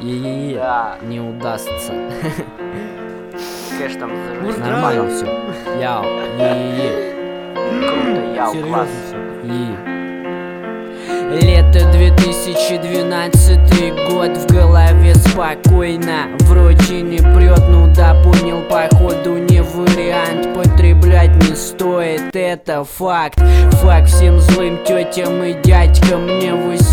Да. Не удастся. Кэш там зажигай. Нормально все. Яу, Круто, яу, класс. Лето 2012 год, в голове спокойно, вроде не прет, ну да, понял, походу не вариант. Потреблять не стоит, это факт. Факт всем злым тетям и дядькам, мне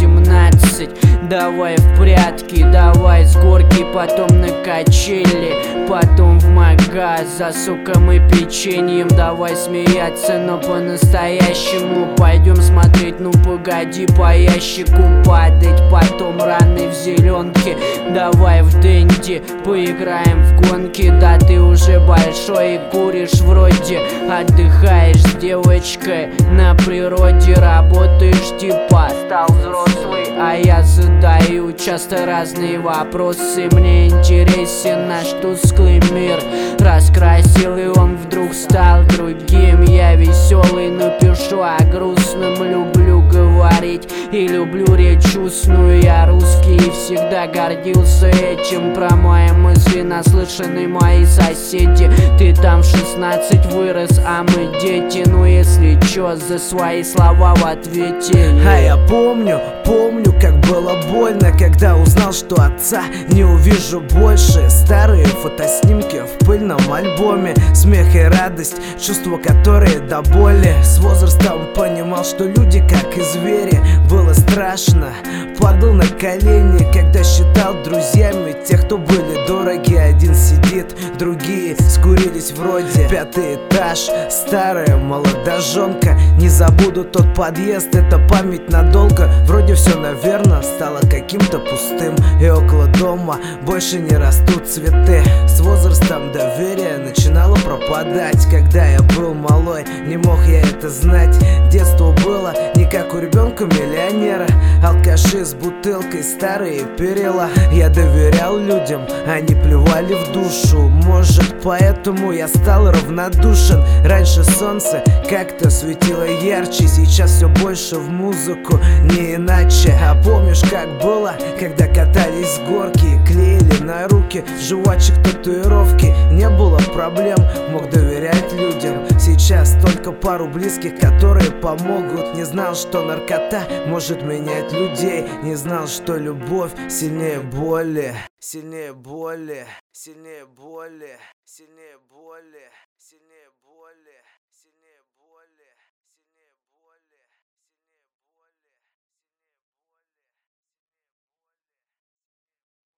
18. Давай в прятки, давай с горки, потом на качели, потом в магаз за соком и печеньем. Давай смеяться, но по-настоящему. Пойдем смотреть, ну погоди, по ящику падать, потом раны в зеленке. Давай в денди, поиграем в гонки. Да ты уже большой и куришь вроде, отдыхаешь с девочкой на природе, работаешь типа стал взрослый. А я задаю часто разные вопросы. Мне интересен наш тусклый мир. Раскрасил и он вдруг стал другим. Я веселый, но пишу о грустном. Люблю говорить и люблю речь устную. Я русский и всегда гордился этим. Про мои мысли наслышаны мои соседи. Ты там в 16 вырос, а мы дети. Ну если чё, за свои слова в ответе. А я помню, как было больно, когда узнал, что отца не увижу больше. Старые фотоснимки в пыльном альбоме, смех и радость, чувства, которые до боли. С возрастом понимал, что люди как и звери. Было страшно, падал на колени, когда считал друзьями тех, кто были дороги. Один сидит, другие скурились вроде. 5-й этаж, старая молодоженка. Не забуду тот подъезд, это память надолго. Вроде все, наверное, стало каким-то пустым. И около дома больше не растут цветы. С возрастом доверие начинало пропадать. Когда я был малой, не мог я это знать. Детство было не как у ребенка-миллионера. Алкаши с бутылкой, старые перила. Я доверял людям, они плевали в душу. Может, поэтому я стал равнодушен. Раньше солнце как-то светило ярче, сейчас все больше в музыку, не иначе. А помнишь, как было, когда катались с горки, клеили на руки жвачек татуировки? Не было проблем, мог доверять людям. Сейчас только пару близких, которые помогут. Не знал, что наркота может менять людей. Не знал, что любовь сильнее боли. Сильнее боли, сильнее боли, сильнее боли, сильнее боли.